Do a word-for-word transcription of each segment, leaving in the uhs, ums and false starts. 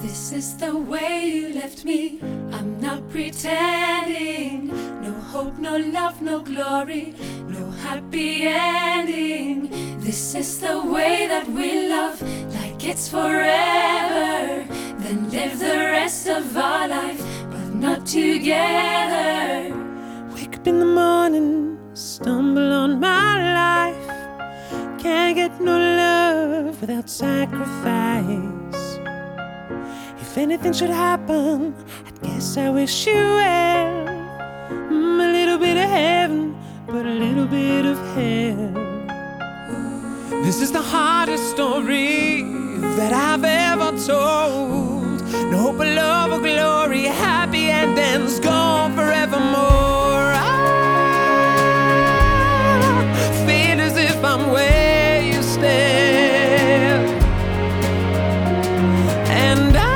This is the way you left me. I'm not pretending. No hope, no love, no glory, no happy ending. This is the way that we love, like it's forever. Then live the rest of our life, but not together. Wake up in the morning, stumble on my life. Can't get no love without sacrifice. If anything should happen, I guess I wish you well. Mm, a little bit of heaven, but a little bit of hell. This is the hardest story that I've ever told. No hope of love or glory, happy endings gone forevermore. I feel as if I'm where you stand, and I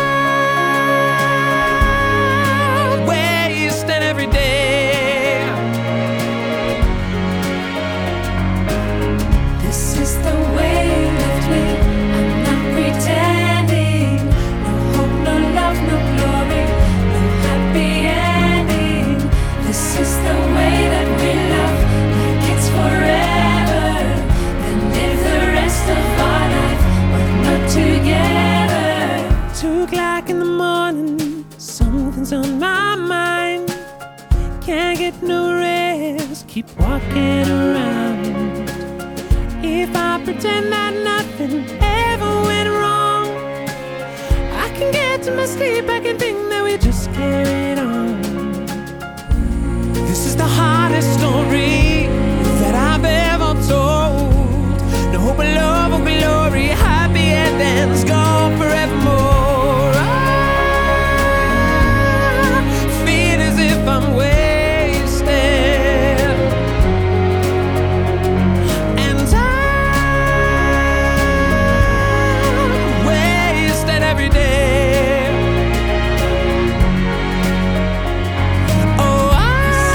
in the morning, something's on my mind. Can't get no rest, keep walking around. If I pretend that nothing ever went wrong, I can get to my sleep, I can think that we just carried on. This is the hardest story that I've ever told. No hope of love or glory, happy endings gone forevermore. I'm wasted, and I'm wasted every day. Oh, I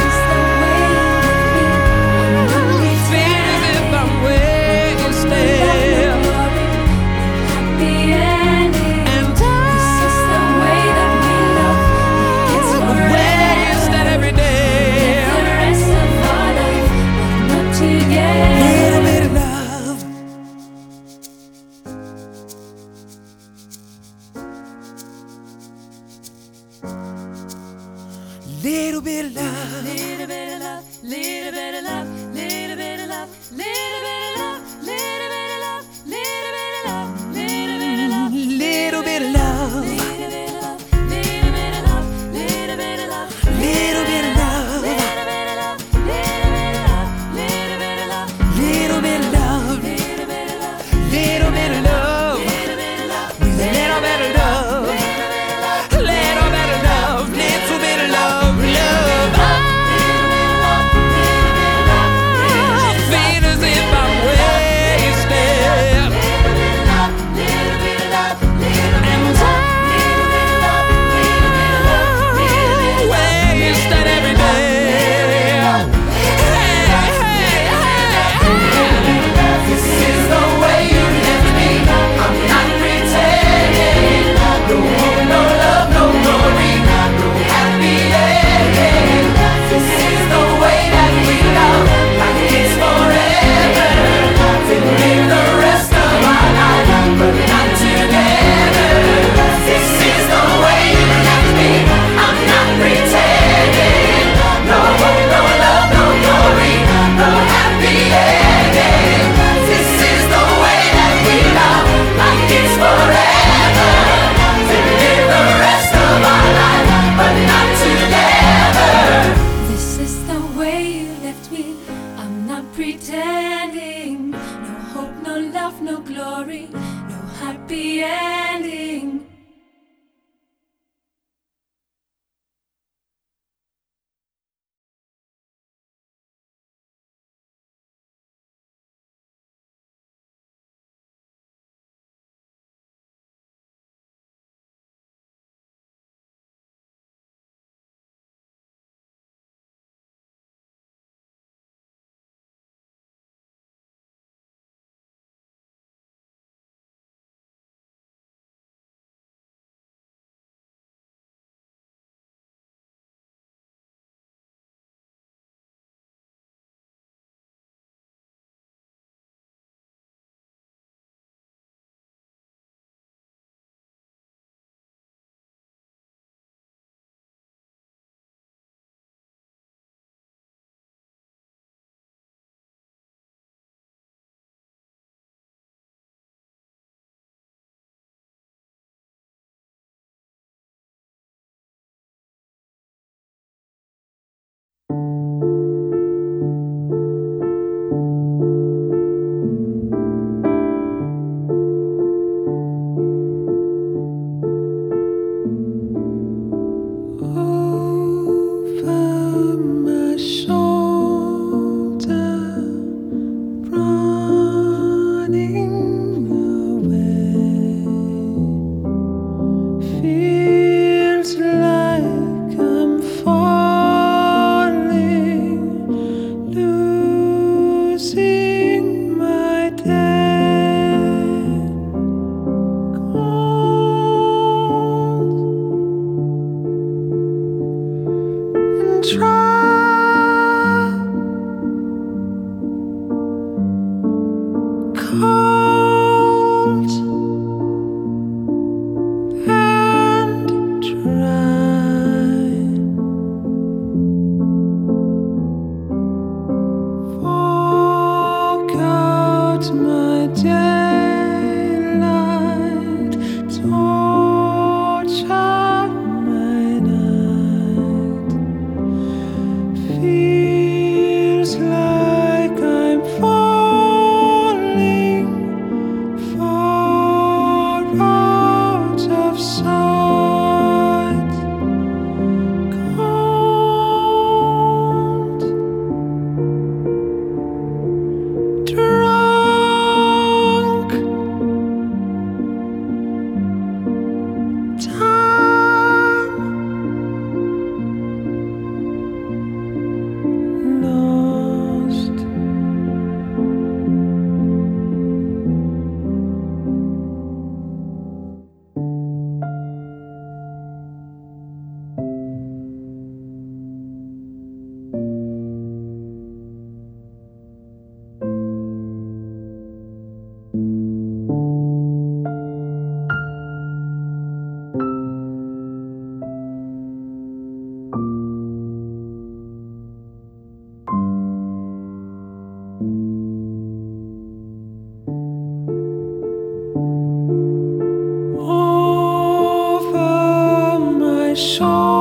feel as if I'm wasted. Little bit of love, little bit of love, little bit of love, little bit of love, little bit of love, little bit of love, little bit of love, little bit of love, little bit of love, little bit of love, little bit of love, little bit of love, little bit of love, little bit of love, little bit of love, little bit of love, little bit of love, little bit of love, little bit of love, with a little bit of love, little bit of love, little bit of love. Love, I feel as if Feels like I'm falling, losing my dead cold, and trapped, cold and dry. Forgot my daylight, tortured my night. Feels like I'm falling far out of sight. Cold, drunk, time lost. Over my shoulder,